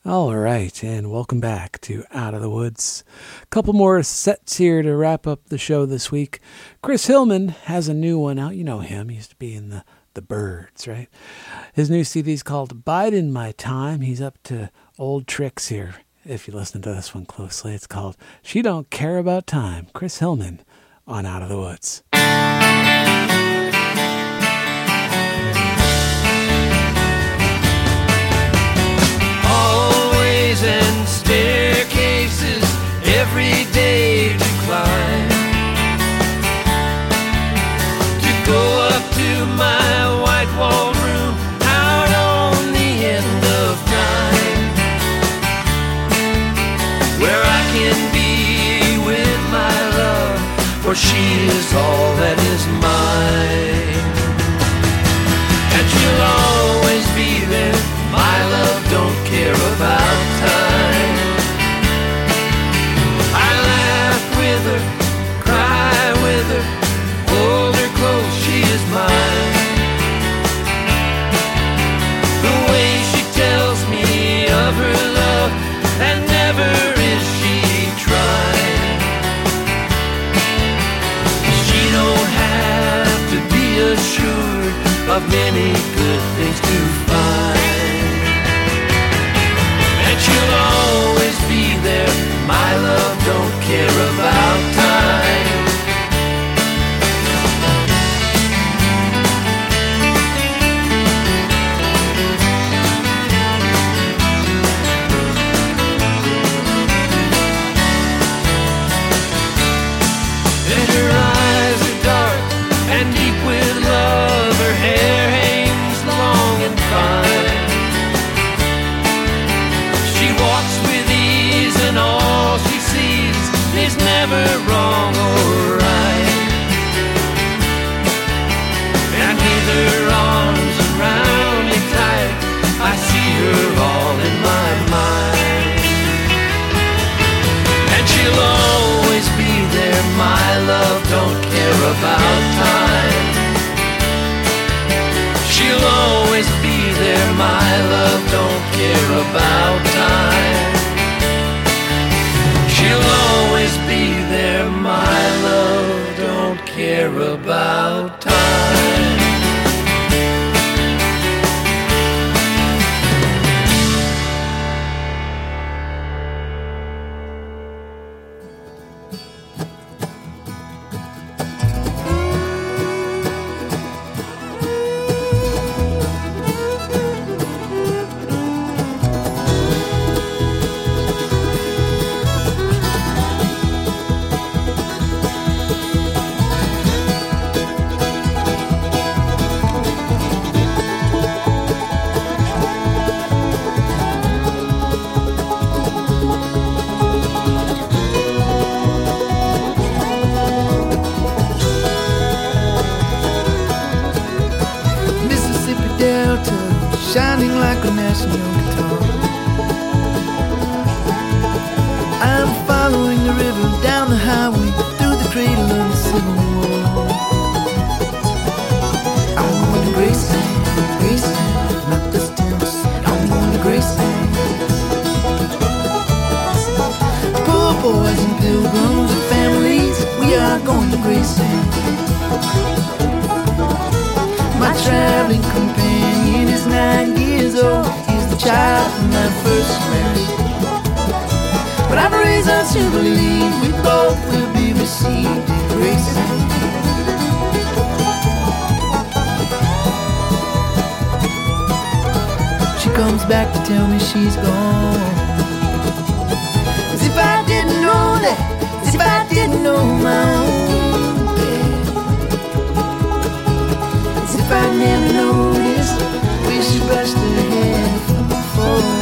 All right, and welcome back to Out of the Woods. A couple more sets here to wrap up the show this week. Chris Hillman has a new one out. You know him. He used to be in the Byrds, right? His new CD is called Bide in My Time. He's up to old tricks here. If you listen to this one closely, it's called She Don't Care About Time. Chris Hillman on Out of the Woods. And staircases every day to climb, to go up to my white-walled room out on the end of time, where I can be with my love, for she is all that is mine, and she'll always be there. My love don't care about time. I laugh with her, cry with her, hold her close, she is mine. The way she tells me of her love, and never is she trying. She don't have to be assured of many good things to find. She'll always be there. My love don't care about time. And her eyes are dark and deep with love. Her hair hangs long and fine. Walks with ease and all she sees is never wrong or right. And with her arms around me tight, I see her all in my mind. And she'll always be there. My love don't care about time. She'll always be there. My love don't care about time. She'll always be there. My love don't care about time. Shining like a national guitar. I'm following the river down the highway through the cradle of the Civil War. I'm going to Graceland, Memphis, Tennessee. I'm going to Graceland. Poor boys and pilgrims and families, we are going to Graceland. My traveling companion is 9 years old. He's the child of my first marriage. But I've reason to believe we both will be received in Graceland. She comes back to tell me she's gone. As if I didn't know that, as if I didn't know my own bed. As if I never noticed where she brushed her hair from before.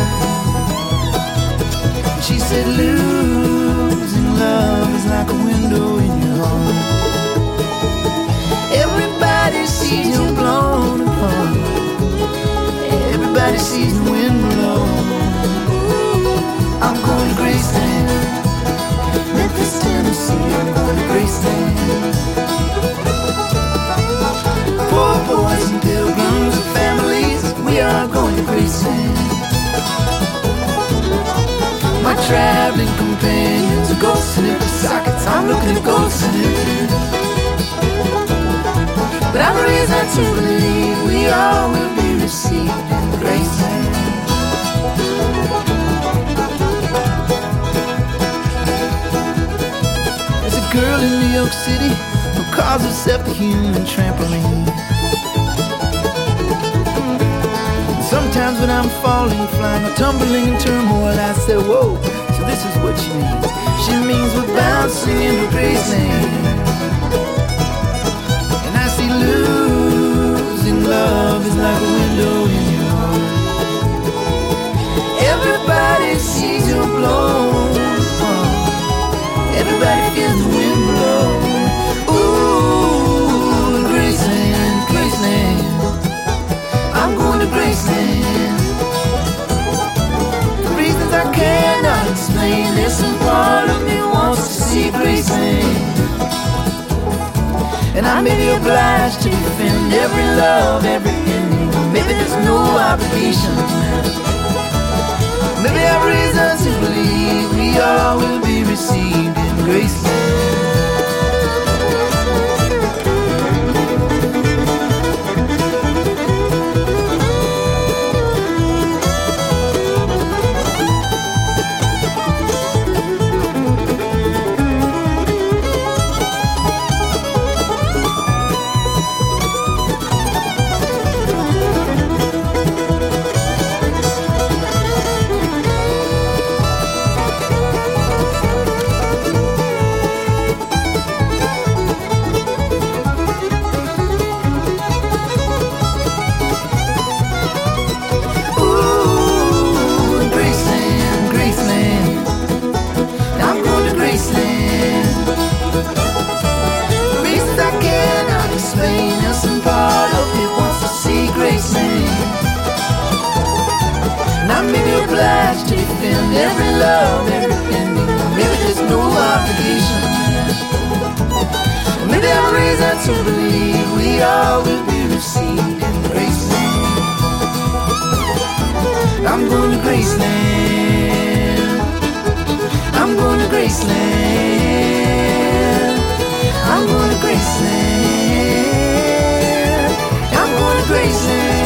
She said losing love is like a window in your heart. Everybody sees you blown apart. Everybody sees the wind blow. I'm going to Graceland, Memphis, Tennessee. I'm going to Graceland. Poor boys and pilgrims and families, we are going to Graceland. traveling companions, a ghost in empty sockets. I'm looking at ghosts in empty. But I've a reason to believe we all will be received in Graceland. There's a girl in New York City who calls herself the human trampoline. Sometimes when I'm falling, flying, or tumbling in turmoil, I say, whoa, so this is what she means. She means we're bouncing into Graceland. And I see losing love is like a window in your heart. Everybody sees you blow. Everybody feels the wind blow. Ooh, Graceland, Graceland. I'm going to Graceland. For reasons I cannot explain, there's some part of me wants to see Graceland. And I may be obliged to defend every love, every ending. Maybe there's no obligation. Maybe I have reason to believe we all will be received in Graceland. To defend every love, every ending. Maybe there's no obligation. Maybe I have reason to believe we all will be received in Graceland. I'm going to Graceland. I'm going to Graceland. I'm going to Graceland. I'm going to Graceland.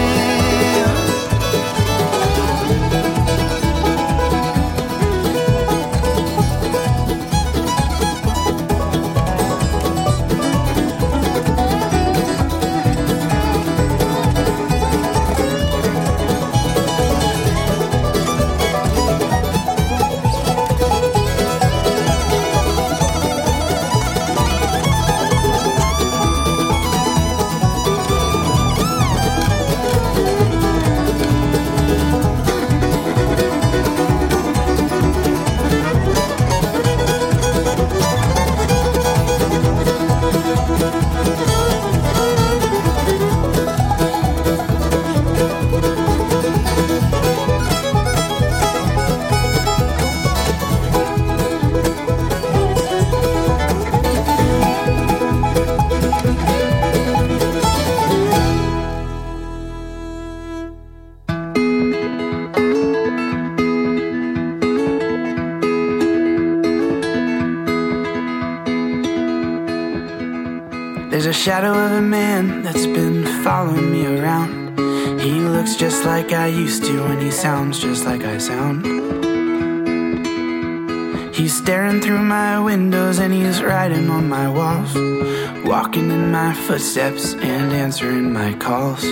There's a shadow of a man that's been following me around. He looks just like I used to and he sounds just like I sound. He's staring through my windows and he's writing on my walls, walking in my footsteps and answering my calls.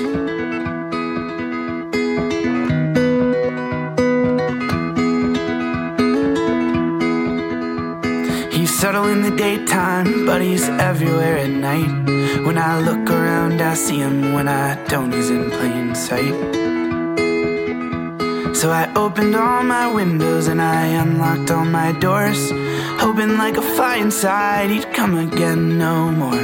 He's subtle in the daytime, but he's everywhere at night. When I look around, I see him. When I don't, he's in plain sight. So I opened all my windows and I unlocked all my doors, hoping like a fly inside he'd come again no more.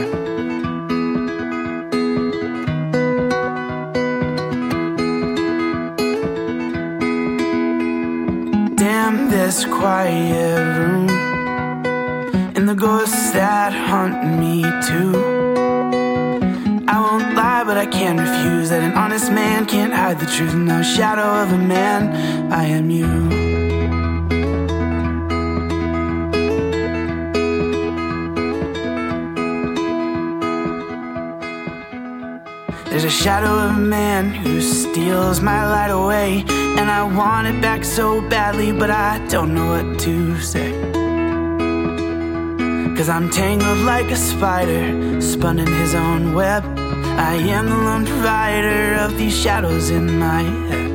Damn this quiet room and the ghosts that haunt me too. I won't lie, but I can't refuse that an honest man can't hide the truth. No shadow of a man, I am you. There's a shadow of a man who steals my light away, and I want it back so badly, but I don't know what to say. 'Cause I'm tangled like a spider, spun in his own web. I am the lone provider of these shadows in my head.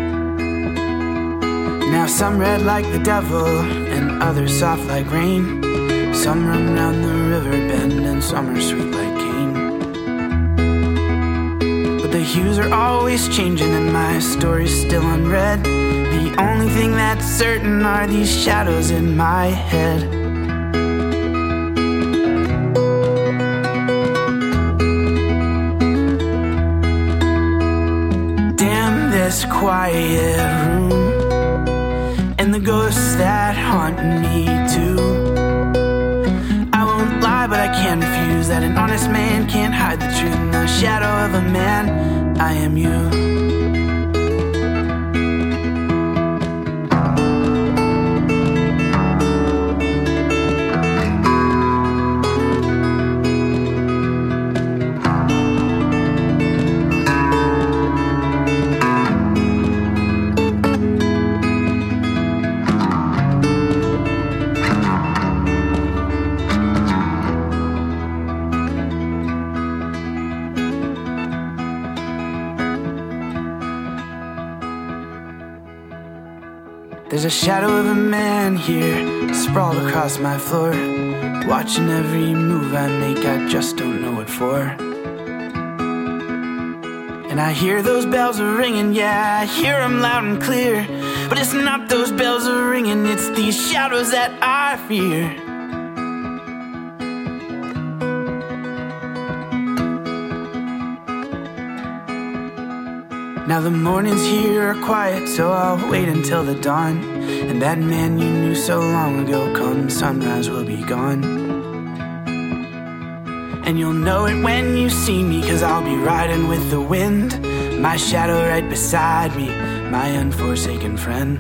Now some red like the devil, and others soft like rain. Some run round the river bend, and some are sweet like cane. But the hues are always changing, and my story's still unread. The only thing that's certain are these shadows in my head. Damn this quiet room, and the ghosts that haunt me too. I won't lie, but I can't refuse that an honest man can't hide the truth. In the shadow of a man, I am you. There's a shadow of a man here, sprawled across my floor, watching every move I make, I just don't know what for. And I hear those bells are ringing, yeah, I hear them loud and clear. But it's not those bells are ringing, it's these shadows that I fear. Now the mornings here are quiet, so I'll wait until the dawn. And that man you knew so long ago, come sunrise will be gone. And you'll know it when you see me, 'cause I'll be riding with the wind. My shadow right beside me, my unforsaken friend.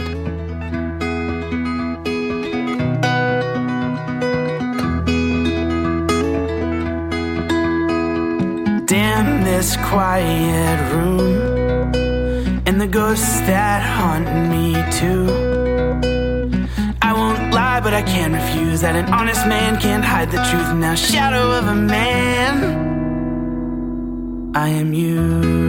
Damn this quiet room, and the ghosts that haunt me too. I won't lie, but I can't refuse that an honest man can't hide the truth. Now shadow of a man, I am you.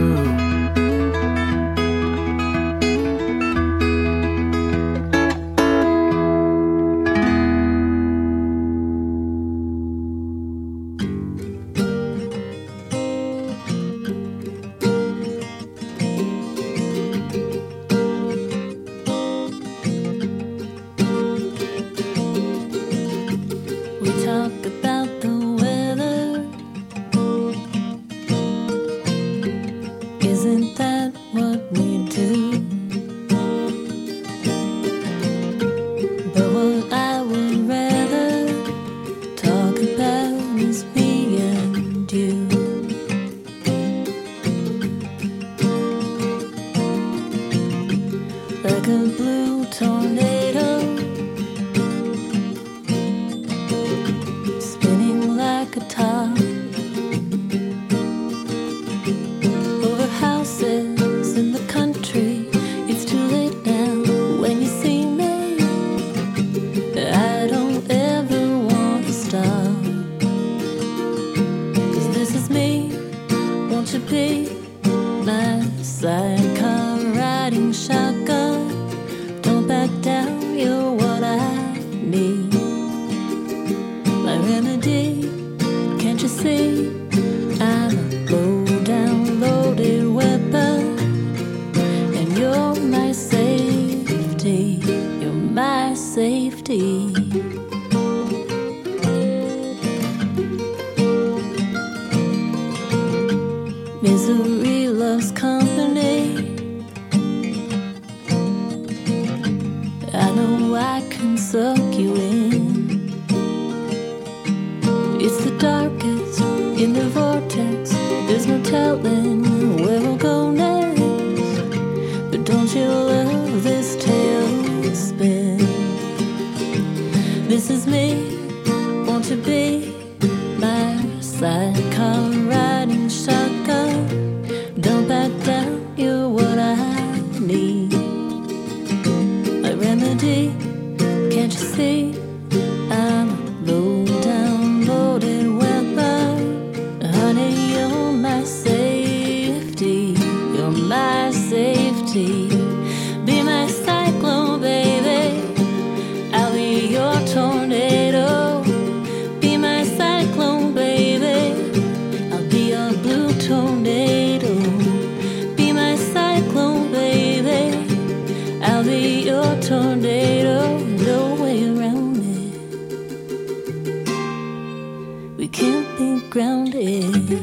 Misery loves company. I know I can suck you in. It's the darkest in the vortex. There's no telling where we'll go next. But don't you love this tailspin? This is me. Won't you be my sidecar riding shotgun? remedy. Can't you see? I'm a low down loaded weapon. Honey, you're my safety. You're my safety. Be my cyclone, baby. I'll be your tornado. Be my cyclone, baby. I'll be your blue tornado. Be my cyclone, baby. I'll be your tornado. No way around it. We can't be grounded.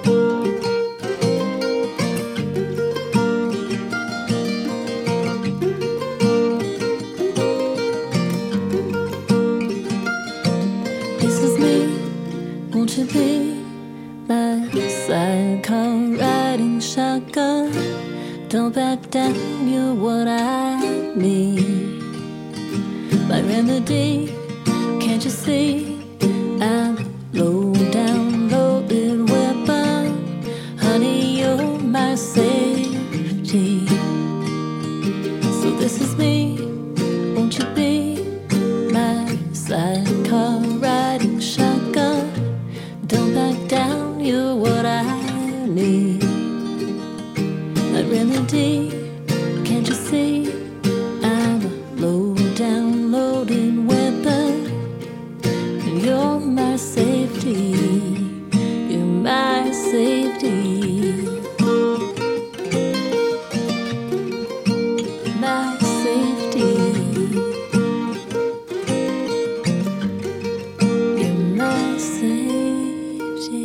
Won't you be my sidecar riding shotgun? Don't back down, you're what I need. My remedy, can't you see? I'm low down, loaded weapon. Honey, you're my safety. So this is me, won't you be my sidecar riding shotgun? Don't back down, you're what I need. My remedy, can't you see? I'm a low down, loaded weapon. And you're my safety. You're my safety. My safety. You're my safety.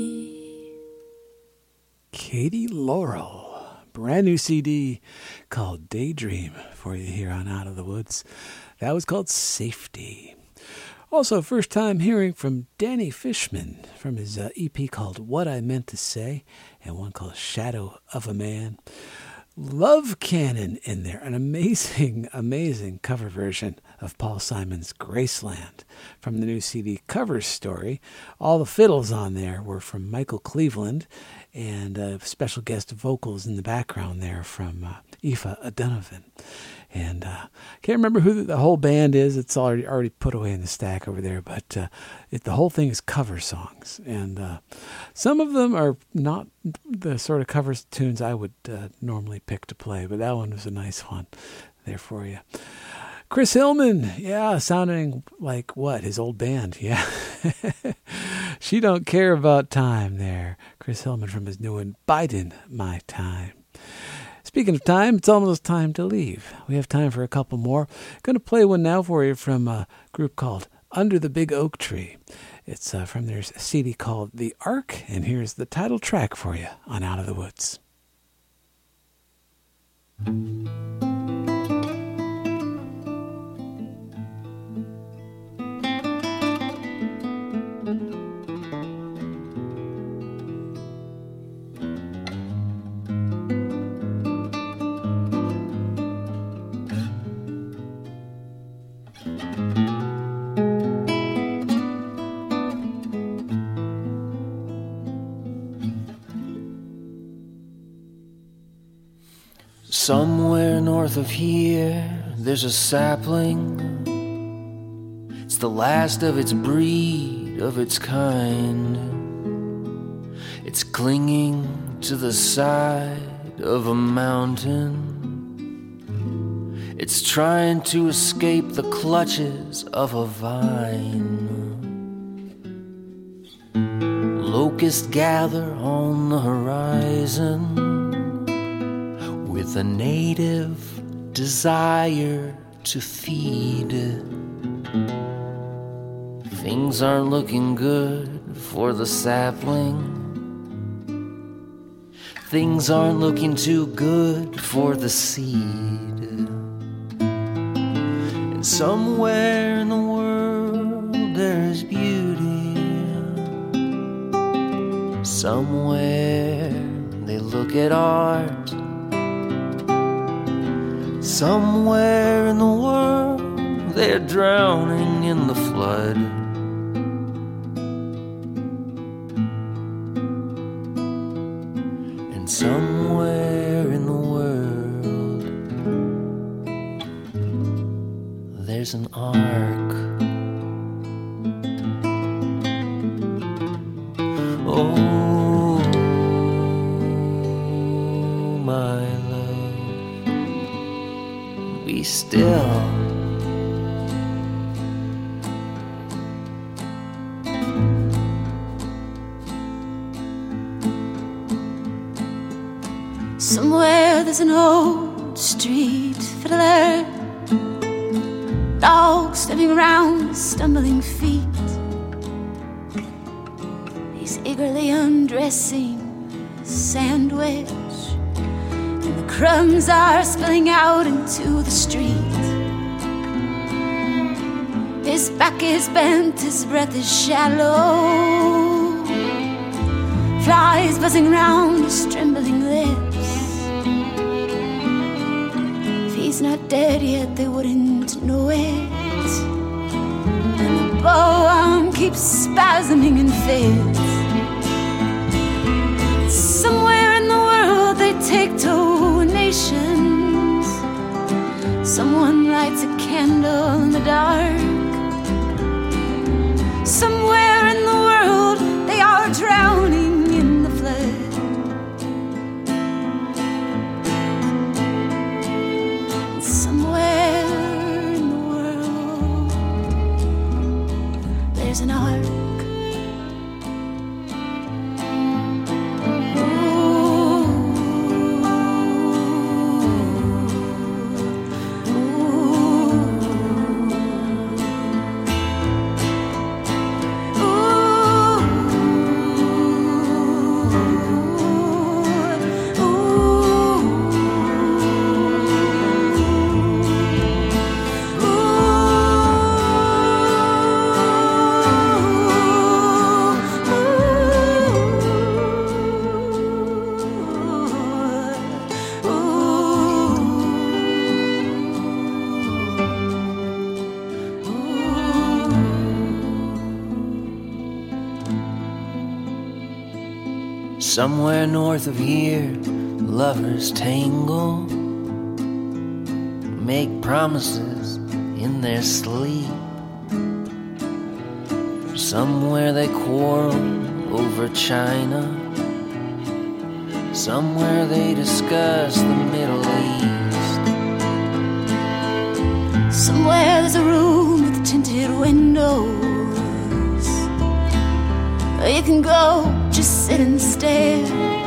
Katie Laurel. Brand new CD called Daydream for you here on Out of the Woods. That was called Safety. Also, first time hearing from Danny Fishman from his EP called What I Meant to Say and one called Shadow of a Man. Love Cannon in there, an amazing, amazing cover version of Paul Simon's Graceland from the new CD Cover Story. All the fiddles on there were from Michael Cleveland, and special guest vocals in the background there from Aoife O'Donovan. And can't remember who the whole band is. It's already put away in the stack over there, but the whole thing is cover songs. And some of them are not the sort of cover tunes I would normally pick to play, but that one was a nice one there for you. Chris Hillman, yeah, sounding like what? His old band, yeah. She Don't Care About Time there. Chris Hillman from his new one, Biding My Time. Speaking of time, it's almost time to leave. We have time for a couple more. Going to play one now for you from a group called Under the Big Oak Tree. It's from their CD called The Ark, and here's the title track for you on Out of the Woods. Somewhere north of here, there's a sapling. It's the last of its breed, of its kind. It's clinging to the side of a mountain. It's trying to escape the clutches of a vine. Locusts gather on the horizon with a native desire to feed. Things aren't looking good for the sapling. Things aren't looking too good for the seed. And somewhere in the world there's beauty. Somewhere they look at art. Somewhere in the world they're drowning in the flood. And somewhere in the world there's an ark. Oh, my love, be still. Somewhere there's an old street fiddler, dogs stepping around with stumbling feet. He's eagerly undressing a sandwich, and the crumbs are spilling out into the street. His back is bent, his breath is shallow, flies buzzing round his trembling lips. He's not dead yet, they wouldn't know it. And the bow arm keeps spasming in fits. Somewhere in the world they take donations. Someone lights a candle in the dark. Somewhere in the world they are drowning in the flood. There's an ark. Somewhere north of here, lovers tangle, make promises in their sleep. Somewhere they quarrel over China. Somewhere they discuss the Middle East. Somewhere there's a room with tinted windows. You can go, just sit and stare.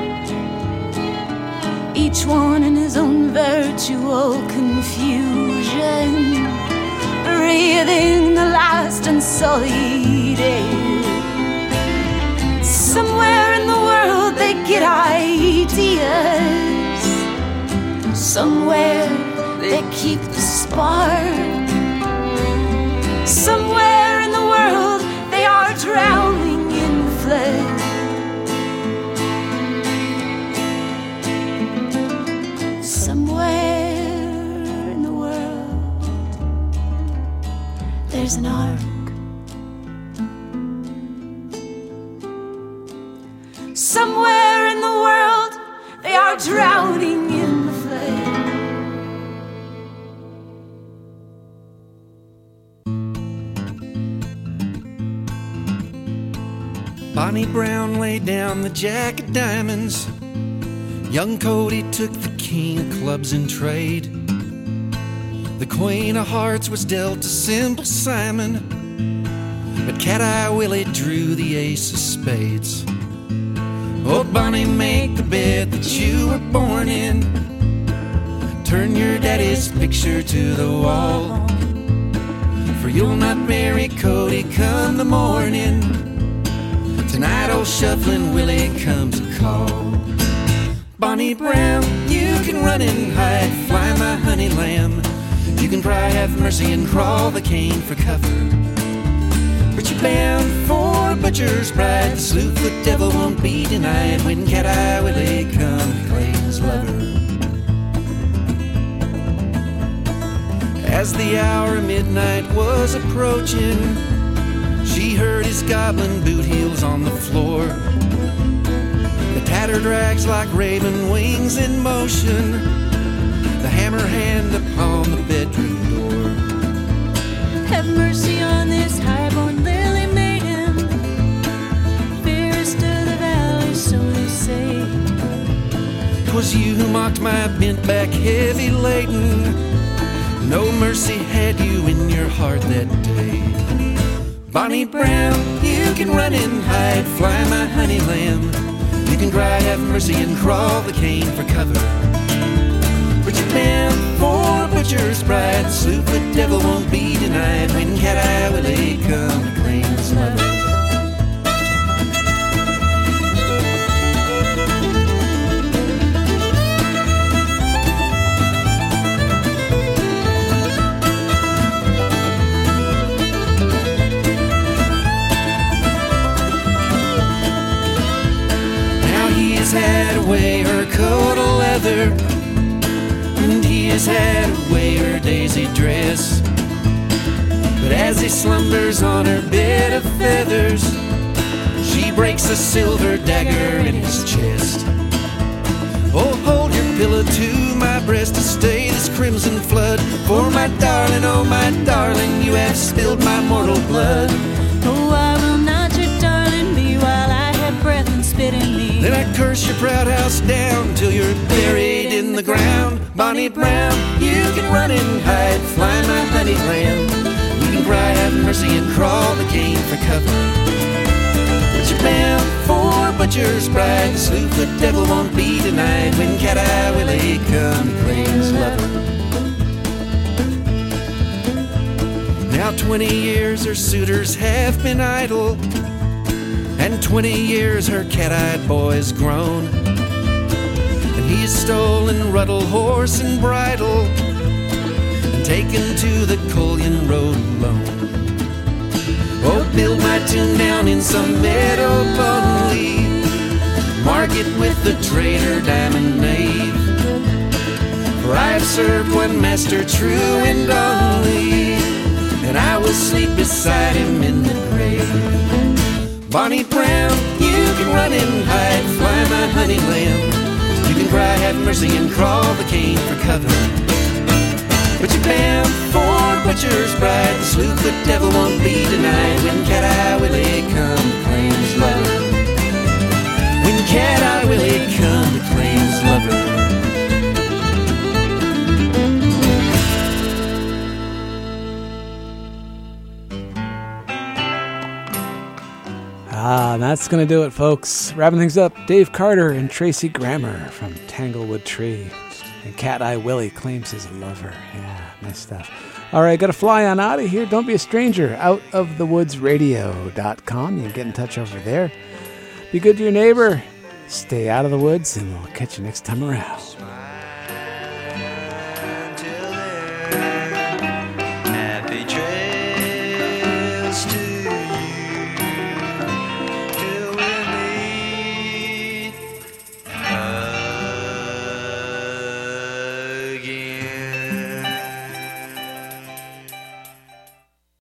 Each one in his own virtual confusion, breathing the last unsullied air. Somewhere in the world they get ideas. Somewhere they keep the spark. Somewhere in the world they are drowning in the flood. Somewhere in the world there's an ark. Somewhere in the world they are drowning in the flood. Bonnie Brown laid down the jack of diamonds. Young Cody took the king of clubs in trade. The queen of hearts was dealt to Simple Simon, but Cat-Eye Willie drew the ace of spades. Oh, Bonnie, make the bed that you were born in. Turn your daddy's picture to the wall, for you'll not marry Cody come the morning. Tonight old Shuffling Willie comes a call. Bonnie Brown, you can run and hide, fly my honey lamb. You can cry, have mercy, and crawl the cane for cover. But you're bound for a butcher's bride. The slewfoot devil won't be denied when Cat-Eye Willie comes to claim his lover. As the hour of midnight was approaching, she heard his goblin boot heels on the floor. The tattered rags like raven wings in motion, the hammer hand upon the bedroom door. worked my bent back heavy laden. No mercy had you in your heart that day. Bonnie Brown, you can run and hide, fly my honey lamb. You can cry, have mercy, and crawl the cane for cover. But you're bound for butcher's bride. Slewfoot devil won't be denied when Cat-Eye Willie come to claim his mother. Had away her coat of leather, and he has had away her daisy dress. But as he slumbers on her bed of feathers, she breaks a silver dagger in his chest. Oh, hold your pillow to my breast to stay this crimson flood. For my darling, oh my darling, you have spilled my mortal blood. Oh, I will not your darling be while I have breath and spit in me. Then I curse your proud house down till you're buried in the ground. Bonnie Brown, you can run and hide, fly my honey lamb. You can cry, have mercy, and crawl the cane for cover. But you're bound for butcher's bride. The slewfoot devil won't be denied when Cat-Eye Willie come to claim his lover. Now 20 years her suitors have been idle, and 20 years her cat-eyed boy's grown. And he's stolen Ruddle horse and bridle and taken to the Cullion Road alone. Oh, build my tune down in some meadow lonely, mark it with the traitor Diamond Knave. For I've served one master true and only, and I will sleep beside him in the grave. Bonnie Brown, you can run and hide, fly my honey lamb. You can cry, have mercy, and crawl the cane for cover. But you're bound for butcher's bride. The slewfoot devil won't be denied when Cat-Eye Willie come to claim his lover. When Cat-Eye Willie come to claim his lover. That's going to do it, folks. Wrapping things up, Dave Carter and Tracy Grammer from Tanglewood Tree. And Cat-Eye Willie claims his lover. Yeah, nice stuff. All right, got to fly on out of here. Don't be a stranger. OutOfTheWoodsRadio.com. You can get in touch over there. Be good to your neighbor. Stay out of the woods, and we'll catch you next time around.